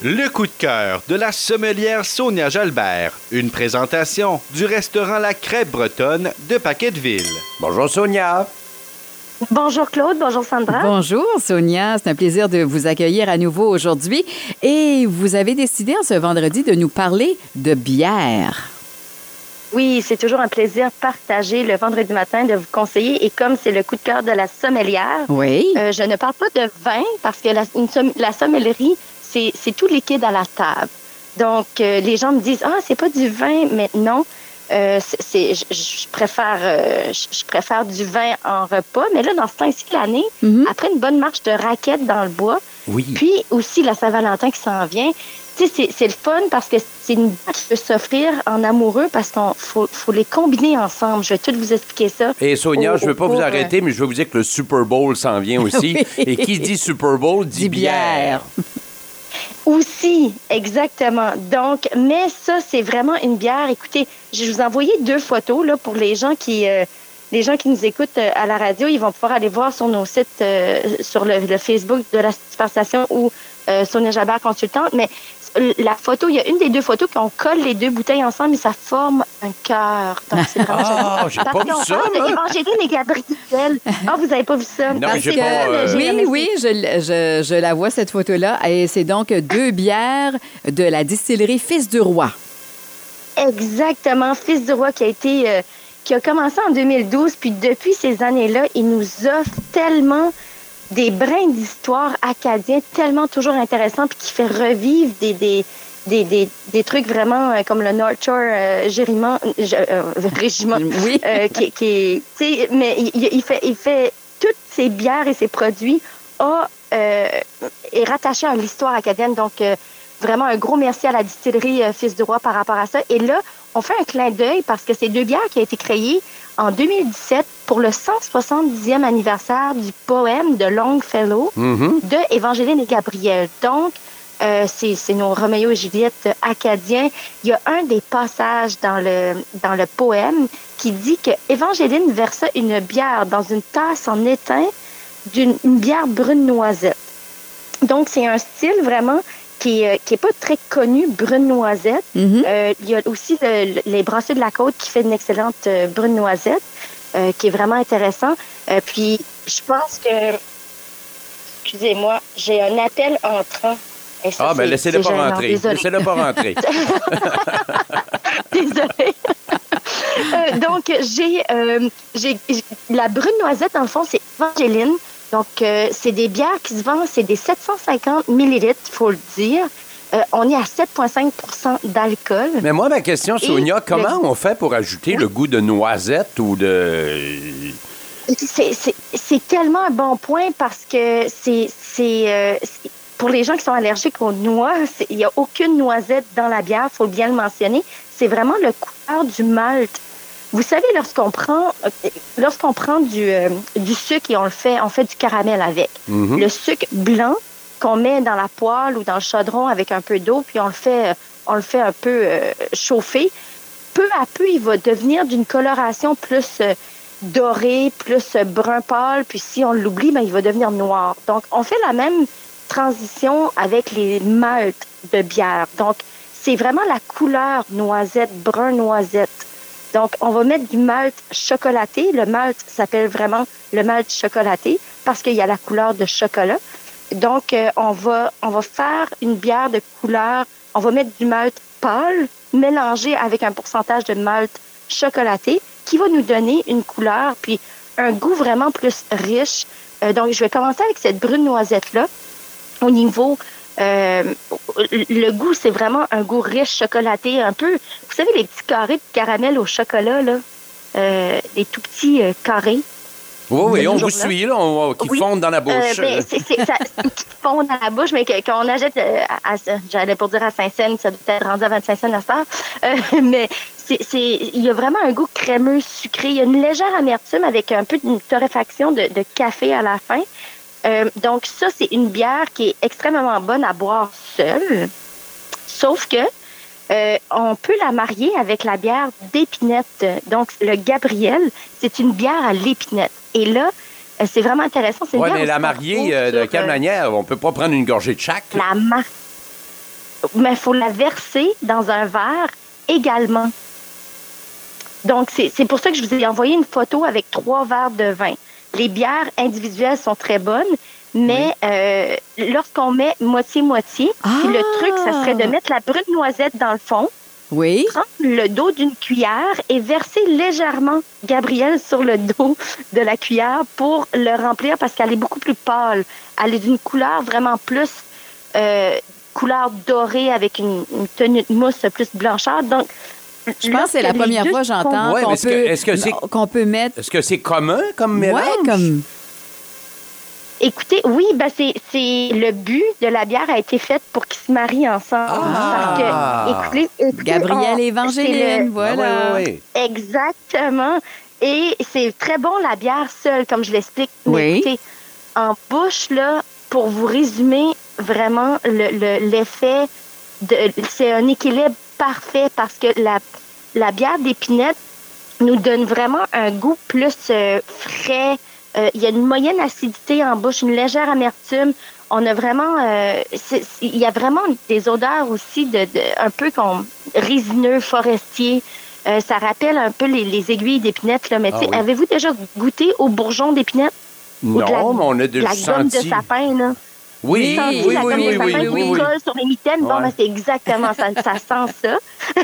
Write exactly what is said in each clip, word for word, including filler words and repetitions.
Le coup de cœur de la sommelière Sonia Jalbert. Une présentation du restaurant La Crêpe Bretonne de Paquetteville. Bonjour Sonia. Bonjour Claude, bonjour Sandra. Bonjour Sonia, c'est un plaisir de vous accueillir à nouveau aujourd'hui. Et vous avez décidé en ce vendredi de nous parler de bière. Oui, c'est toujours un plaisir partagé le vendredi matin de vous conseiller. Et comme c'est le coup de cœur de la sommelière, oui. euh, je ne parle pas de vin parce que la, une, la sommellerie, c'est, c'est tout liquide à la table. Donc, euh, les gens me disent « Ah, c'est pas du vin », mais non. Euh, c'est, c'est, je, je, préfère, euh, je, je préfère du vin en repas. Mais là, dans ce temps-ci de l'année, mm-hmm. après une bonne marche de raquettes dans le bois, oui. puis aussi la Saint-Valentin qui s'en vient, tu sais, c'est, c'est le fun parce que c'est une bière qui peut s'offrir en amoureux parce qu'il faut, faut les combiner ensemble. Je vais tout vous expliquer ça. Et Sonia, au, je ne veux pas vous arrêter, mais je veux vous dire que le Super Bowl s'en vient aussi. Oui. Et qui dit Super Bowl dit, dit bière. bière. Aussi, exactement. Donc, mais ça, c'est vraiment une bière. Écoutez, je vous ai envoyé deux photos là, pour les gens qui... Euh, Les gens qui nous écoutent euh, à la radio, ils vont pouvoir aller voir sur nos sites, euh, sur le, le Facebook de la Super Station ou euh, Sonia Jalbert Consultante. Mais la photo, il y a une des deux photos qu'on colle les deux bouteilles ensemble et ça forme un cœur. Donc, c'est vraiment Ah, j'ai pas vu ça, moi. Évangéline et Gabriel. Ah, vous avez pas vu ça? Non, mais j'ai pas... Euh... Oui, oui, je, je, je la vois, cette photo-là. Et c'est donc deux bières de la distillerie Fils du Roi. Exactement. Fils du Roi qui a été... Euh, qui a commencé en deux mille douze, puis depuis ces années-là, il nous offre tellement des brins d'histoire acadiens, tellement toujours intéressants, puis qui fait revivre des, des, des, des, des trucs vraiment euh, comme le North Shore euh, Gériment, euh, Régiment, oui. euh, qui, qui tu sais, mais il, il, fait, il fait toutes ces bières et ces produits a, euh, est rattaché à l'histoire acadienne, donc euh, vraiment un gros merci à la distillerie euh, Fils du Roi par rapport à ça. Et là, on fait un clin d'œil parce que c'est deux bières qui ont été créées en deux mille dix-sept pour le cent soixante-dixième anniversaire du poème de Longfellow mm-hmm. de Évangéline et Gabriel. Donc, euh, c'est, c'est nos Roméo et Juliette acadiens. Il y a un des passages dans le, dans le poème qui dit que Évangéline versa une bière dans une tasse en étain d'une une bière brune noisette. Donc, c'est un style vraiment... qui est, qui est pas très connu, brune noisette. Mm-hmm. Euh, il y a aussi le, les Brasseurs de la Côte qui fait une excellente euh, brune noisette, euh, qui est vraiment intéressant. Euh, puis, je pense que... Excusez-moi, j'ai un appel entrant. Et ça, ah, ben laissez-le pas gênant. rentrer. Désolée. Laissez-le pas rentrer. Désolée. euh, donc, j'ai, euh, j'ai, j'ai... La brune noisette, dans le fond, c'est Évangéline. Donc, euh, c'est des bières qui se vendent, c'est des sept cent cinquante millilitres, il faut le dire. Euh, on est à sept virgule cinq pour cent d'alcool. Mais moi, ma question, Sonia, Et comment le... on fait pour ajouter oui. le goût de noisette ou de... C'est, c'est, c'est tellement un bon point parce que c'est, c'est, euh, c'est pour les gens qui sont allergiques aux noix, il n'y a aucune noisette dans la bière, il faut bien le mentionner. C'est vraiment le couleur du malt. Vous savez, lorsqu'on prend lorsqu'on prend du, euh, du sucre et on le fait, on fait du caramel avec. Mm-hmm. Le sucre blanc qu'on met dans la poêle ou dans le chaudron avec un peu d'eau, puis on le fait, on le fait un peu euh, chauffer. Peu à peu, il va devenir d'une coloration plus euh, dorée, plus euh, brun pâle, puis si on l'oublie, ben, il va devenir noir. Donc, on fait la même transition avec les maltes de bière. Donc, c'est vraiment la couleur noisette, brun noisette. Donc, on va mettre du malt chocolaté. Le malt s'appelle vraiment le malt chocolaté parce qu'il y a la couleur de chocolat. Donc, euh, on va on va faire une bière de couleur. On va mettre du malt pâle mélangé avec un pourcentage de malt chocolaté qui va nous donner une couleur puis un goût vraiment plus riche. Euh, donc, je vais commencer avec cette brune noisette-là. Au niveau... Euh, le goût, c'est vraiment un goût riche, chocolaté, un peu... Vous savez, les petits carrés de caramel au chocolat, là? Euh, les tout petits euh, carrés. Oui, oui, on vous suit, là, on, qui oui. fondent dans la bouche. Euh, ben, c'est, c'est, ça, qui fondent dans la bouche, mais que, quand on achète, euh, à, à, j'allais pour dire à Saint-Saëns, ça doit être rendu à vingt-cinq cents à ça. Euh, mais c'est, c'est, il y a vraiment un goût crémeux, sucré. Il y a une légère amertume avec un peu de torréfaction de, de café à la fin. Euh, donc, ça, c'est une bière qui est extrêmement bonne à boire seule. Sauf que euh, on peut la marier avec la bière d'épinette. Donc, le Gabriel, c'est une bière à l'épinette. Et là, euh, c'est vraiment intéressant. C'est oui, mais la marier euh, de quelle euh, manière? On peut pas prendre une gorgée de chaque? La mar... mais il faut la verser dans un verre également. Donc, c'est, c'est pour ça que je vous ai envoyé une photo avec trois verres de vin. Les bières individuelles sont très bonnes, mais oui. euh, lorsqu'on met moitié-moitié, ah. puis le truc, ça serait de mettre la brune noisette dans le fond, oui. prendre le dos d'une cuillère et verser légèrement Gabrielle sur le dos de la cuillère pour le remplir parce qu'elle est beaucoup plus pâle. Elle est d'une couleur vraiment plus euh, couleur dorée avec une, une tenue de mousse plus blancheur. Donc, je pense que c'est la première fois que j'entends ouais, qu'on, est-ce peut, que, est-ce que c'est, qu'on peut mettre... Est-ce que c'est commun comme mélange? Oui, comme... Écoutez, oui, ben c'est, c'est le but de la bière a été fait pour qu'ils se marient ensemble. Ah! Parce que, écoutez, écoutez, Gabrielle et Évangeline, le... voilà. Ah, oui, oui, oui. Exactement. Et c'est très bon la bière seule, comme je l'explique. Mais oui. écoutez, en bouche, là, pour vous résumer vraiment le, le, l'effet, de, c'est un équilibre parfait parce que la, la bière d'épinette nous donne vraiment un goût plus euh, frais. Euh, il y a une moyenne acidité en bouche, une légère amertume. On a vraiment, euh, c'est, c'est, il y a vraiment des odeurs aussi de, de un peu comme résineux, forestier. Euh, ça rappelle un peu les, les aiguilles d'épinette. Là. Mais ah, oui. Avez-vous déjà goûté au bourgeon d'épinette? Non, la, mais on a déjà la senti. La gomme de sapin, là. Oui, senti, oui, la oui, gomme oui, de sapin oui, qui oui, oui. colle sur les mitaines. Ouais. Bon, ben, c'est exactement ça. Ça sent ça.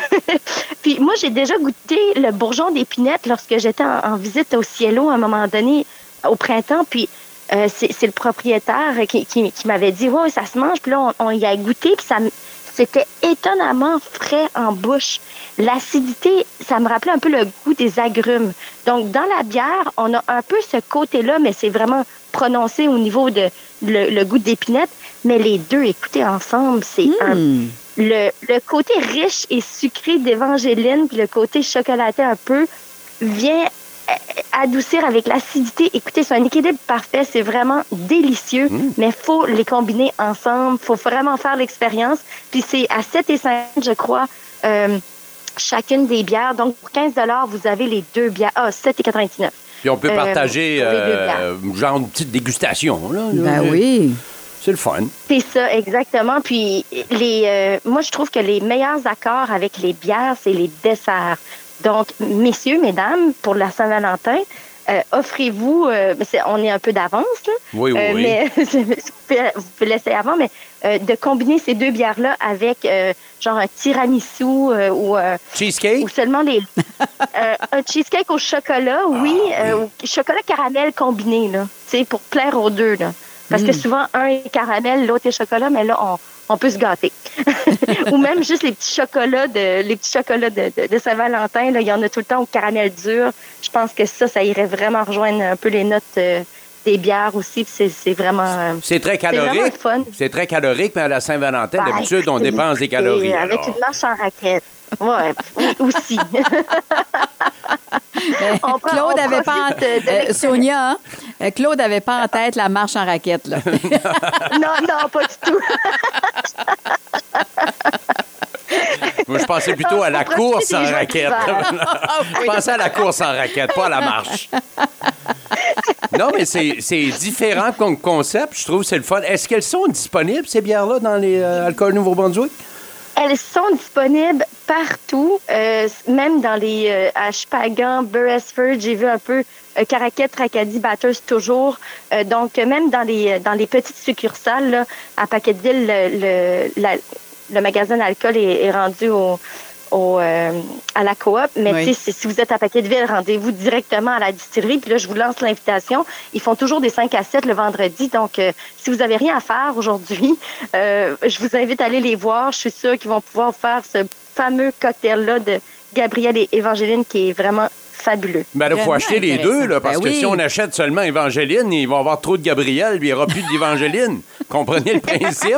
Puis moi, j'ai déjà goûté le bourgeon d'épinette lorsque j'étais en, en visite au Cielo à un moment donné, au printemps. Puis euh, c'est, c'est le propriétaire qui, qui, qui m'avait dit « Ouais, ça se mange. » Puis là, on, on y a goûté. Puis ça, c'était étonnamment frais en bouche. L'acidité, ça me rappelait un peu le goût des agrumes. Donc, dans la bière, on a un peu ce côté-là, mais c'est vraiment prononcé au niveau de le, le goût d'épinette. Mais les deux, écoutez, ensemble, c'est mmh. un... Le, le côté riche et sucré d'Évangeline, puis le côté chocolaté un peu, vient adoucir avec l'acidité. Écoutez, c'est un équilibre parfait. C'est vraiment délicieux, mmh. mais il faut les combiner ensemble. Il faut vraiment faire l'expérience. Puis c'est à sept et cinquante, je crois, euh, chacune des bières. Donc, pour quinze dollars, vous avez les deux bières. Ah, sept et quatre-vingt-dix-neuf. Puis on peut euh, partager euh, genre une petite dégustation. Là. Ben oui. C'est le fun. C'est ça, exactement. Puis, les, euh, moi, je trouve que les meilleurs accords avec les bières, c'est les desserts. Donc, messieurs, mesdames, pour la Saint-Valentin, euh, offrez-vous, euh, c'est, on est un peu d'avance, là. Oui, oui, euh, oui. Mais vous pouvez laisser avant, mais euh, de combiner ces deux bières-là avec euh, genre un tiramisu euh, ou... Euh, cheesecake? Ou seulement les... euh, un cheesecake au chocolat, oui. Ah, euh, oui. Ou chocolat caramel combiné, là. Tu sais, pour plaire aux deux, là. Parce mmh. que souvent, un est caramel, l'autre est chocolat, mais là, on, on peut se gâter. Ou même juste les petits chocolats de, les petits chocolats de, de, de Saint-Valentin, là, il y en a tout le temps au caramel dur. Je pense que ça, ça irait vraiment rejoindre un peu les notes euh, des bières aussi. C'est, c'est vraiment... Euh, c'est très calorique. C'est, fun. C'est très calorique, mais à la Saint-Valentin, ben, d'habitude, on dépense des calories. Avec alors. une marche en raquette. Ouais, aussi. on prend, Claude on avait pas en tête, euh, Sonia, hein? Claude avait pas en tête la marche en raquette, là. non, non, pas du tout. Moi, je pensais plutôt non, à la course en raquette. Je pensais à la course en raquette, pas à la marche. Non, mais c'est, c'est différent comme concept. Je trouve que c'est le fun. Est-ce qu'elles sont disponibles, ces bières-là, dans les euh, alcools Nouveau-Brunswick? Elles sont disponibles partout, euh, même dans les euh, à Chupagan, Beresford, j'ai vu un peu euh, Caraquet, Tracadie, Bathurst toujours. Euh, donc même dans les dans les petites succursales là, à Paquetteville, le, le, la, le magasin d'alcool est, est rendu au, au euh, à la coop. Mais oui. si, si vous êtes à Paquetteville, rendez-vous directement à la distillerie. Puis là, je vous lance l'invitation. Ils font toujours des cinq à sept le vendredi. Donc, euh, si vous avez rien à faire aujourd'hui, euh, je vous invite à aller les voir. Je suis sûre qu'ils vont pouvoir faire ce fameux cocktail-là de Gabrielle et Évangeline qui est vraiment fabuleux. Ben là, il faut acheter les deux, là, parce ben que oui. si on achète seulement Évangeline, il va y avoir trop de Gabrielle, puis il n'y aura plus d'Évangeline. Comprenez le principe?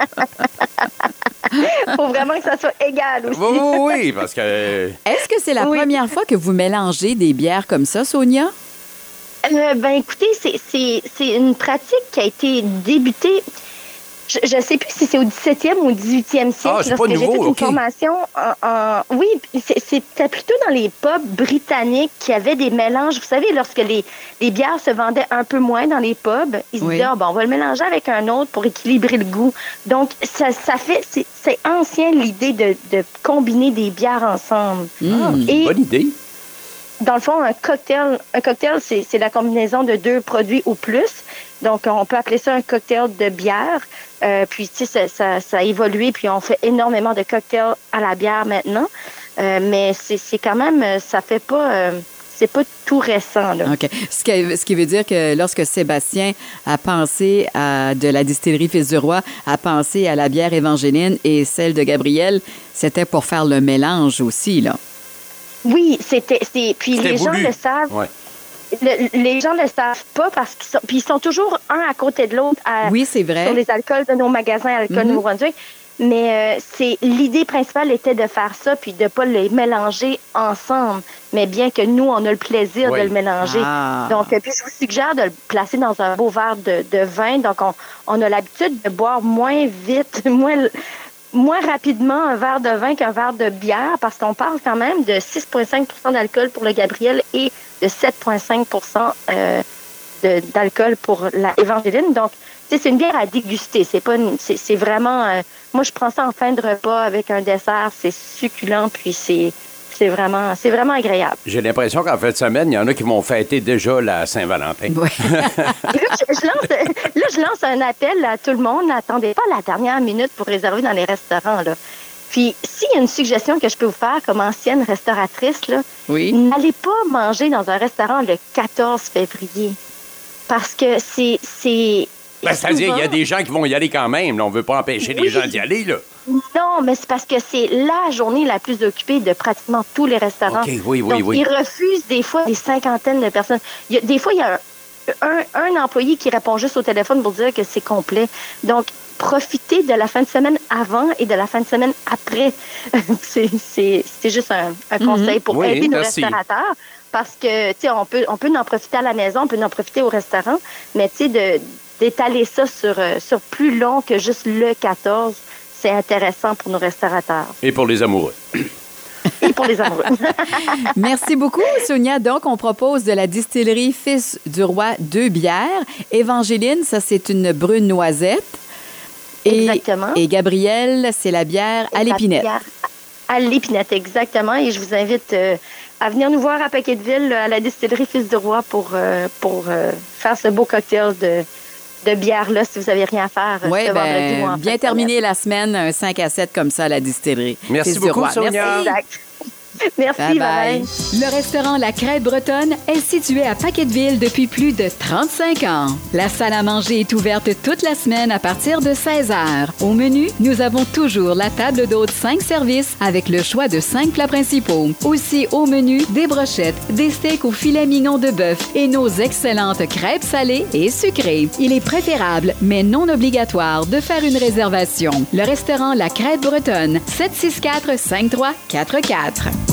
Il faut vraiment que ça soit égal aussi. Oui, oui, oui, parce que... Est-ce que c'est la oui. première fois que vous mélangez des bières comme ça, Sonia? Euh, ben écoutez, c'est, c'est, c'est une pratique qui a été débutée... Je ne sais plus si c'est au dix-septième ou au dix-huitième siècle. Ah, c'est pas nouveau, j'ai fait une OK. formation en, en- oui, c'est- c'était plutôt dans les pubs britanniques qui avaient des mélanges. Vous savez, lorsque les, les bières se vendaient un peu moins dans les pubs, ils se Oui. disaient, ah, bon, on va le mélanger avec un autre pour équilibrer le goût. Donc, ça, ça fait, c'est c'est ancien l'idée de, de combiner des bières ensemble. Mm. Et Bonne idée. dans le fond, un cocktail, un cocktail, c'est c'est la combinaison de deux produits ou plus. Donc, on peut appeler ça un cocktail de bière. Euh, puis, tu sais, ça, ça, ça a évolué, puis on fait énormément de cocktails à la bière maintenant. Euh, mais c'est c'est quand même, ça fait pas, euh, c'est pas tout récent, là. OK. Ce qui, ce qui veut dire que lorsque Sébastien a pensé à de la distillerie Fils du Roi, a pensé à la bière Évangéline et celle de Gabriel, c'était pour faire le mélange aussi, là. Oui, c'était, c'est, puis C'était les gens voulu. le savent. Ouais. Le- les gens le savent pas parce qu'ils sont, puis ils sont toujours un à côté de l'autre à- Oui, c'est vrai. sur les alcools de nos magasins Alcool Mhm. Nouveau-Brunswick. Mais euh, c'est l'idée principale était de faire ça puis de pas les mélanger ensemble, mais bien que nous on a le plaisir Oui. de le mélanger. Ah. Donc euh, puis je vous suggère de le placer dans un beau verre de, de vin. Donc on, on a l'habitude de boire moins vite, moins moins rapidement un verre de vin qu'un verre de bière parce qu'on parle quand même de six virgule cinq pour cent d'alcool pour le Gabriel et de sept virgule cinq pour cent euh, de- d'alcool pour la Évangéline. Donc, tu sais, c'est une bière à déguster. C'est pas, une- c'est, c'est vraiment. euh, moi, je prends ça en fin de repas avec un dessert. C'est succulent, puis c'est, c'est vraiment, c'est vraiment agréable. J'ai l'impression qu'en fin de semaine, il y en a qui vont fêter déjà la Saint-Valentin. Oui. Et là, je, je lance, là, je lance un appel à tout le monde. N'attendez pas la dernière minute pour réserver dans les restaurants, là. Puis, s'il y a une suggestion que je peux vous faire comme ancienne restauratrice, là, Oui. n'allez pas manger dans un restaurant le quatorze février. Parce que c'est. c'est Ben, c'est-à-dire, il y a souvent- des gens qui vont y aller quand même. là. On ne veut pas empêcher les Oui. gens d'y aller. Là. Non, mais c'est parce que c'est la journée la plus occupée de pratiquement tous les restaurants. OK, oui, oui, Donc, oui. ils refusent des fois des cinquantaines de personnes. Il y a, des fois, il y a un, un, un employé qui répond juste au téléphone pour dire que c'est complet. Donc, profitez de la fin de semaine avant et de la fin de semaine après. c'est, c'est, c'est juste un, un conseil pour Oui, aider nos merci. restaurateurs. Parce que, tu sais, on peut, on peut en profiter à la maison, on peut en profiter au restaurant, mais tu sais, de, d'étaler ça sur, euh, sur plus long que juste le quatorze, c'est intéressant pour nos restaurateurs Et pour les amoureux. et pour les amoureux. Merci beaucoup, Sonia. Donc, on propose de la distillerie Fils du Roi deux bières. Évangéline, ça, c'est une brune noisette. Et, Exactement. Et Gabriel, c'est la bière à l'épinette. La bière À l'épinette, exactement. Et je vous invite euh, à venir nous voir à Paquetteville, à la distillerie Fils du Roi, pour, euh, pour euh, faire ce beau cocktail de, de bière-là, si vous n'avez rien à faire euh, Oui, ce vendredi ou en ben, fin bien de terminer la semaine, un cinq à sept comme ça à la distillerie. Merci Fils du beaucoup, Roi. Sonia. Merci. semaine. Exact. Merci, Bye bye. bye. Le restaurant La Crête Bretonne est situé à Paquetteville depuis plus de trente-cinq ans. La salle à manger est ouverte toute la semaine à partir de seize heures. Au menu, nous avons toujours la table d'hôte cinq services avec le choix de cinq plats principaux. Aussi au menu, des brochettes, des steaks au filet mignon de bœuf et nos excellentes crêpes salées et sucrées. Il est préférable, mais non obligatoire, de faire une réservation. Le restaurant La Crête Bretonne, sept six quatre, cinq trois quatre quatre.